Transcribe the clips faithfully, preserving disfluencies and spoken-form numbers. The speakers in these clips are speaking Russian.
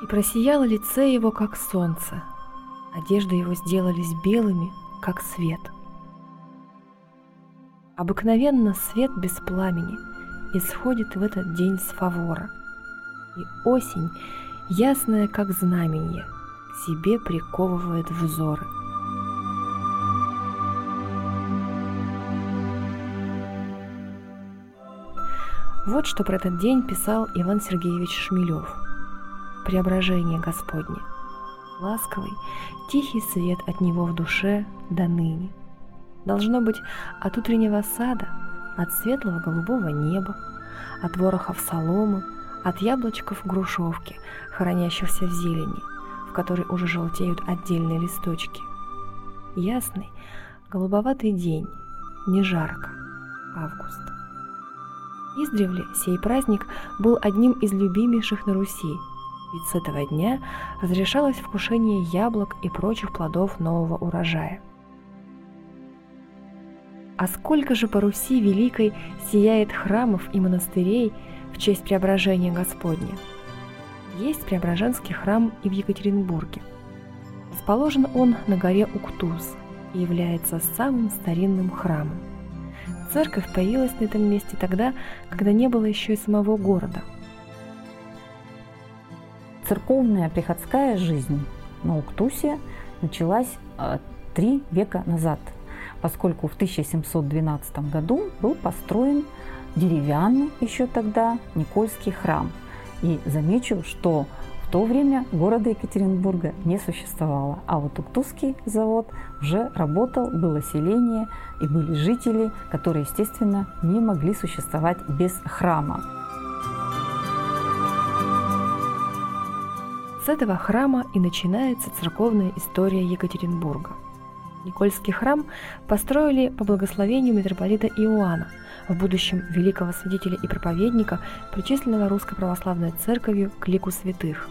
И просияло лице его, как солнце, одежды его сделались белыми, как свет. Обыкновенно свет без пламени исходит в этот день с фавора, и осень, ясная, как знаменье, к себе приковывает взоры. Вот что про этот день писал Иван Сергеевич Шмелев. Преображение Господне. Ласковый, тихий свет от него в душе до ныне. Должно быть, от утреннего сада, от светлого голубого неба, от ворохов соломы, от яблочков грушевки, хранящихся в зелени, в которой уже желтеют отдельные листочки. Ясный, голубоватый день, не жарко, август. Издревле сей праздник был одним из любимейших на Руси, ведь с этого дня разрешалось вкушение яблок и прочих плодов нового урожая. А сколько же по Руси великой сияет храмов и монастырей в честь преображения Господня! Есть Преображенский храм и в Екатеринбурге. Расположен он на горе Уктус и является самым старинным храмом. Церковь появилась на этом месте тогда, когда не было еще и самого города. Церковная приходская жизнь на Уктусе началась э, три века назад, поскольку в тысяча семьсот двенадцатом году был построен деревянный еще тогда Никольский храм. И замечу, что в то время города Екатеринбурга не существовало, а вот Уктусский завод уже работал, было селение и были жители, которые, естественно, не могли существовать без храма. С этого храма и начинается церковная история Екатеринбурга. Никольский храм построили по благословению митрополита Иоанна, в будущем великого святителя и проповедника, причисленного Русской Православной Церковью к лику святых.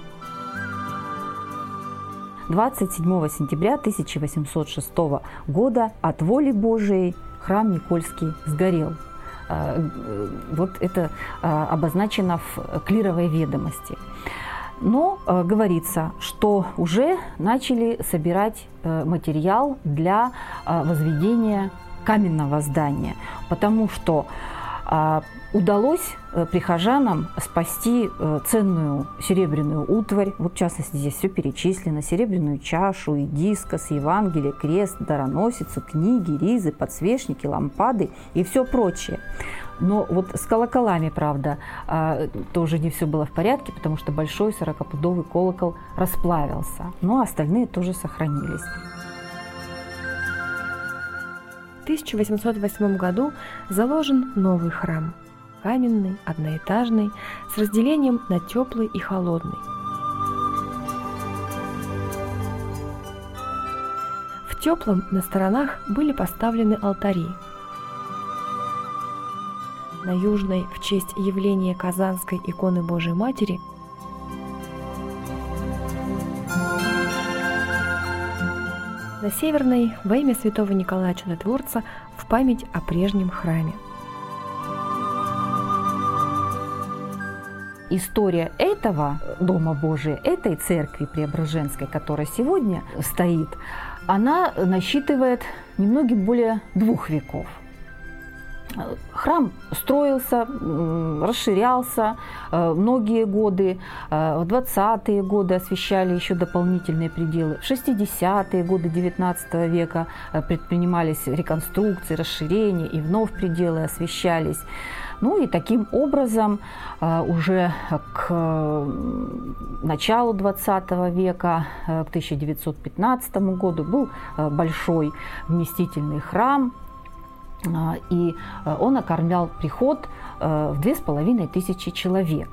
двадцать седьмого сентября тысяча восемьсот шестого года от воли Божией храм Никольский сгорел. Вот это обозначено в клировой ведомости. Но э, говорится, что уже начали собирать э, материал для э, возведения каменного здания, потому что э, удалось э, прихожанам спасти э, ценную серебряную утварь, вот в частности здесь все перечислено: серебряную чашу, и дискос, Евангелие, крест, дароносицу, книги, ризы, подсвечники, лампады и все прочее. Но вот с колоколами, правда, тоже не все было в порядке, потому что большой сорокапудовый колокол расплавился, но остальные тоже сохранились. В тысяча восемьсот восьмом году заложен новый храм, каменный, одноэтажный, с разделением на теплый и холодный. В теплом на сторонах были поставлены алтари. На южной в честь явления Казанской иконы Божией Матери, на северной во имя святого Николая Чудотворца в память о прежнем храме. История этого Дома Божия, этой церкви Преображенской, которая сегодня стоит, она насчитывает немногим более двух веков. Храм строился, расширялся многие годы. В двадцатые годы освещали еще дополнительные пределы. В шестидесятые годы девятнадцатого века предпринимались реконструкции, расширения, и вновь пределы освещались. Ну и таким образом уже к началу двадцатого века, к тысяча девятьсот пятнадцатому году, был большой вместительный храм, и он окормлял приход в две с половиной тысячи человек.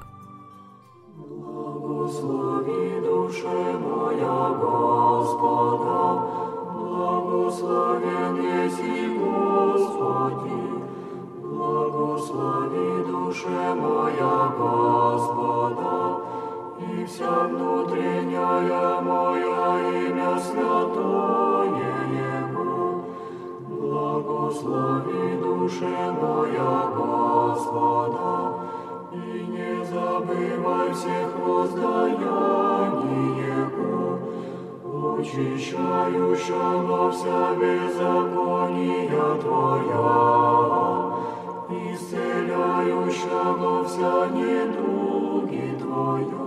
Благослови, душе моя, Господа, благословен еси Господи. Благослови, душе моя, Господа, и вся внутренняя моя имя святое Его. Благослови, душе моя, Господа, и не забывай во всех воздаяниях, очищающего вся беззакония Твоя, исцеляющего вся недуги Твоя.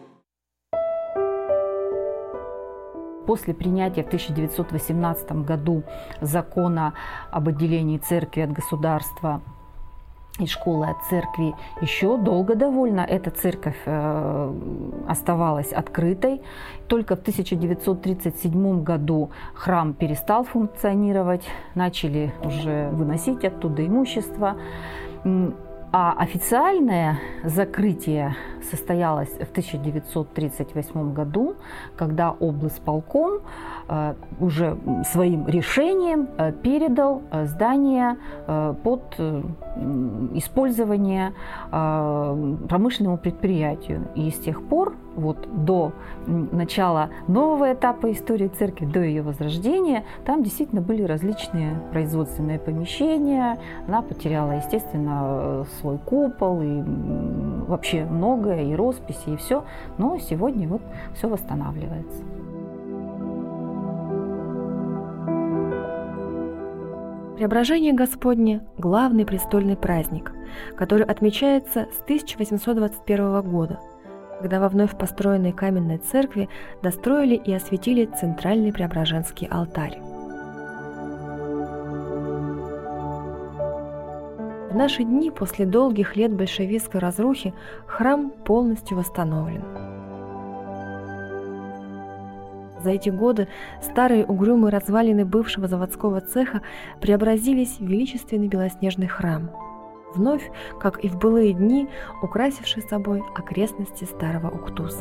После принятия в тысяча девятьсот восемнадцатом году закона об отделении церкви от государства и школы от церкви, еще долго довольно эта церковь э, оставалась открытой. Только в тысяча девятьсот тридцать седьмом году храм перестал функционировать, начали уже выносить оттуда имущество. А официальное закрытие состоялось в тысяча девятьсот тридцать восьмом году, когда облсполком э, уже своим решением э, передал э, здание э, под э, использование э, промышленному предприятию. И с тех пор, вот до начала нового этапа истории церкви, до ее возрождения, там действительно были различные производственные помещения. Она потеряла, естественно, свой купол и вообще многое, и росписи, и все. Но сегодня вот все восстанавливается. Преображение Господне – главный престольный праздник, который отмечается с тысяча восемьсот двадцать первого года, когда во вновь построенной каменной церкви достроили и осветили центральный Преображенский алтарь. В наши дни, после долгих лет большевистской разрухи, храм полностью восстановлен. За эти годы старые угрюмые развалины бывшего заводского цеха преобразились в величественный белоснежный храм, вновь, как и в былые дни, украсивший собой окрестности старого Уктуса.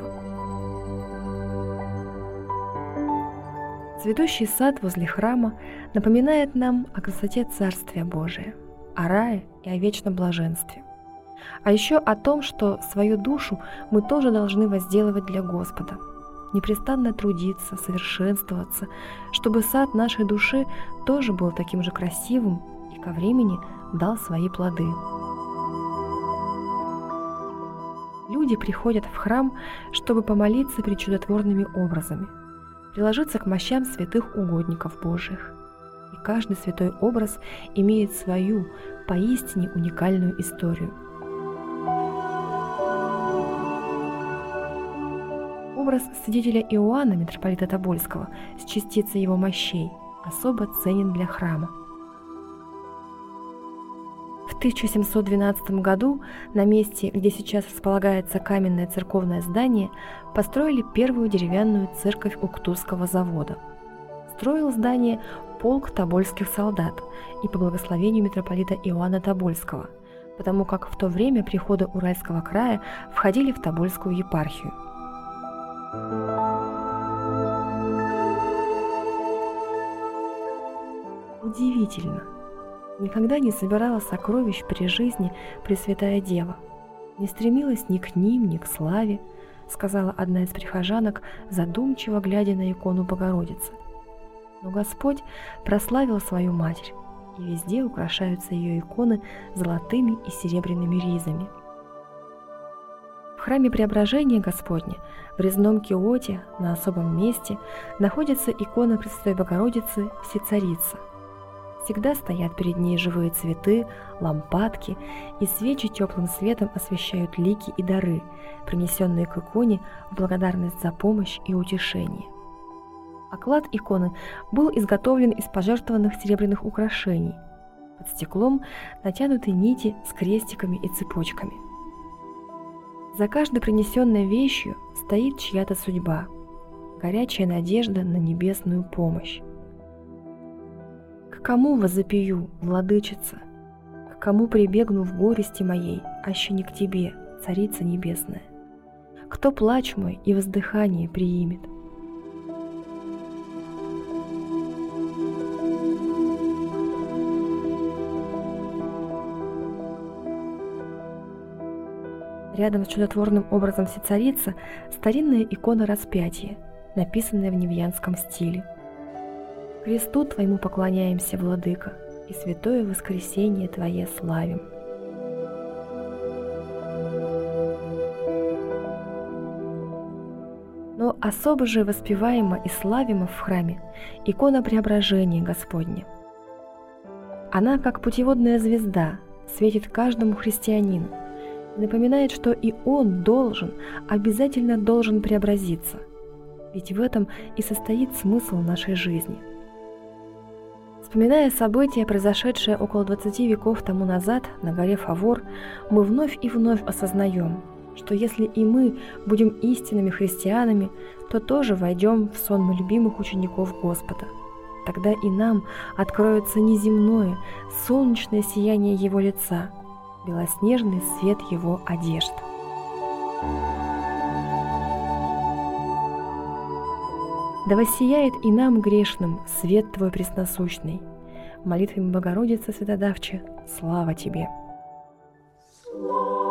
Цветущий сад возле храма напоминает нам о красоте Царствия Божия, о рае и о вечном блаженстве, а еще о том, что свою душу мы тоже должны возделывать для Господа, непрестанно трудиться, совершенствоваться, чтобы сад нашей души тоже был таким же красивым и ко времени дал свои плоды. Люди приходят в храм, чтобы помолиться перед чудотворными образами, приложиться к мощам святых угодников Божиих. И каждый святой образ имеет свою, поистине уникальную историю. Образ святителя Иоанна, митрополита Тобольского, с частицей его мощей, особо ценен для храма. В тысяча семьсот двенадцатом году на месте, где сейчас располагается каменное церковное здание, построили первую деревянную церковь Уктусского завода. Строил здание полк тобольских солдат и по благословению митрополита Иоанна Тобольского, потому как в то время приходы Уральского края входили в Тобольскую епархию. Удивительно! Никогда не собирала сокровищ при жизни Пресвятая Дева, не стремилась ни к ним, ни к славе, сказала одна из прихожанок, задумчиво глядя на икону Богородицы. Но Господь прославил свою Матерь, и везде украшаются ее иконы золотыми и серебряными ризами. В храме Преображения Господня в резном киоте на особом месте находится икона Пресвятой Богородицы Всецарица. Всегда стоят перед ней живые цветы, лампадки, и свечи теплым светом освещают лики и дары, принесенные к иконе в благодарность за помощь и утешение. Оклад иконы был изготовлен из пожертвованных серебряных украшений. Под стеклом натянуты нити с крестиками и цепочками. За каждой принесенной вещью стоит чья-то судьба, горячая надежда на небесную помощь. К кому возопию, владычица? К кому прибегну в горести моей, аще не к тебе, Царица Небесная? Кто плач мой и воздыхание приимет? Рядом с чудотворным образом Всецарицы старинная икона распятия, написанная в невьянском стиле. Кресту Твоему поклоняемся, Владыка, и святое воскресение Твое славим. Но особо же воспеваема и славима в храме икона Преображения Господня. Она, как путеводная звезда, светит каждому христианину и напоминает, что и он должен, обязательно должен преобразиться, ведь в этом и состоит смысл нашей жизни. Вспоминая события, произошедшие около двадцати веков тому назад на горе Фавор, мы вновь и вновь осознаем, что если и мы будем истинными христианами, то тоже войдем в сонмы любимых учеников Господа. Тогда и нам откроется неземное, солнечное сияние Его лица, белоснежный свет Его одежд. Да воссияет и нам, грешным, свет Твой пресносущный. Молитвами Богородицы Святодавче, слава Тебе! Слава